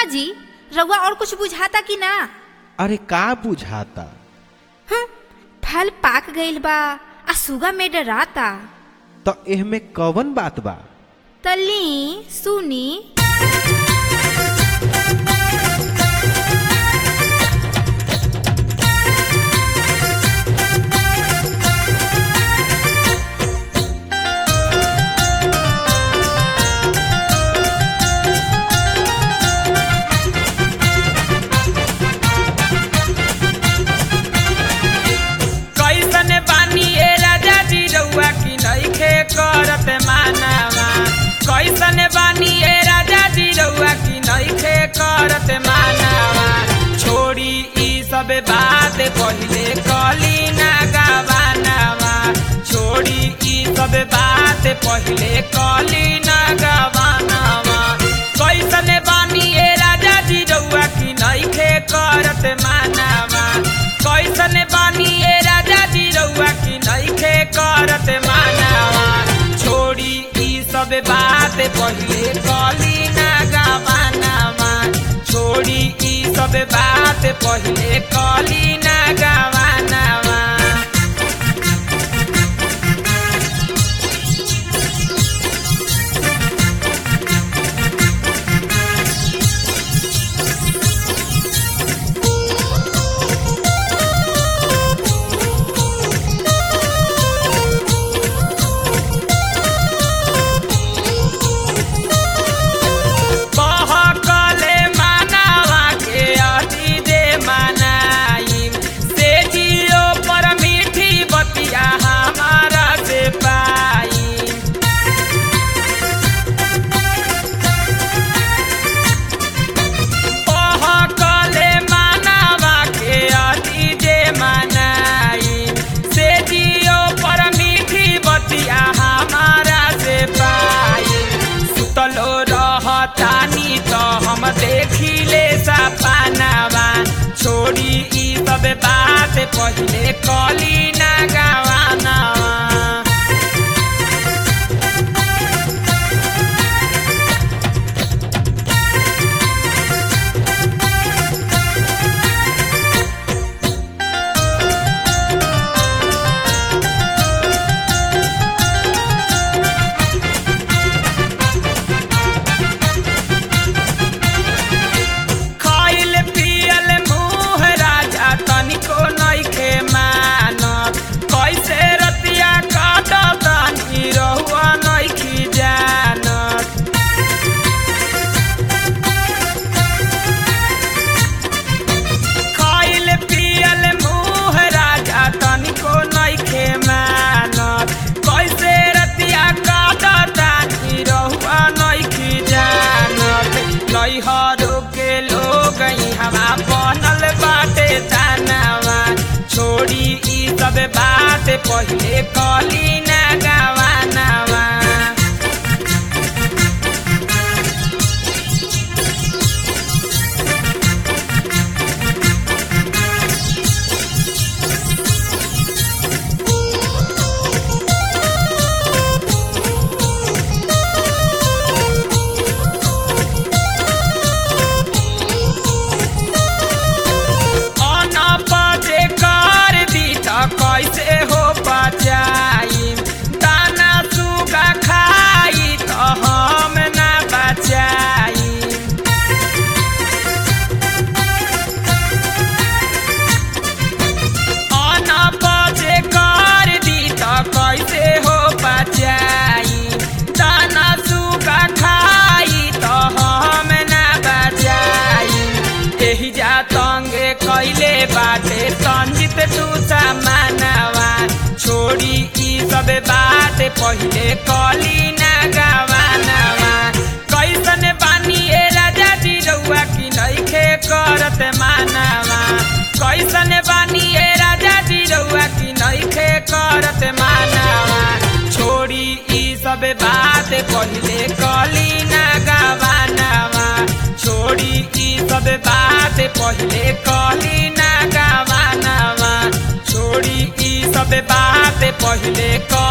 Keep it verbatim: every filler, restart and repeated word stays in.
जी रउआ और कुछ बुझाता कि ना? अरे का बुझाता? हम्म, फल पाक गइल बा आ सुगा में डराता। तो एहमे कवन बात बा? तली सुनी। करत मानवा कैसन बानी ए राजा जी रउआ की नइखे करत मानवा। छोड़ी ई सब बात पहिले कली ना गवानवा। छोड़ी ई सब बात पहिले कली ना गवानवा। कैसन बानी ए राजा जी रउआ की नइखे करत मानवा। कैसन बानी ए राजा जी रउआ की नइखे करत मानवा। छोड़ी ई सब बात पहिले कली ना गवानवा। छोड़ी ई सब बात पहिले कली ना गवानवा। हम देखिले सपनावा। छोड़ी ई सब बात पहिले कली ना गवानवा। छोड़ी ई सब बात पहिले कली ना गवानवा। कैसे हो बचाई दाना सुगा खाई तो हम ना बचाई। अना बजे कर दी तो कैसे हो बचाई दाना सुगा खाई तो हम ना बचाई। एही जा तंगे कैले बाटे संजित तू सामानवा। छोड़ी ई सब बात पहिले कली ना गवानवा। कैसन बानी ए राजा जी रउआ की नइखे करत मानवा। कैसन बानी ए राजा जी रउआ की नइखे करत मानवा। छोड़ी ई सब बात पहिले कली ना गवानवा। छोड़ी ई सब बात पहिले कली ना गवानवा। छोड़ी ई सब बात पहिले क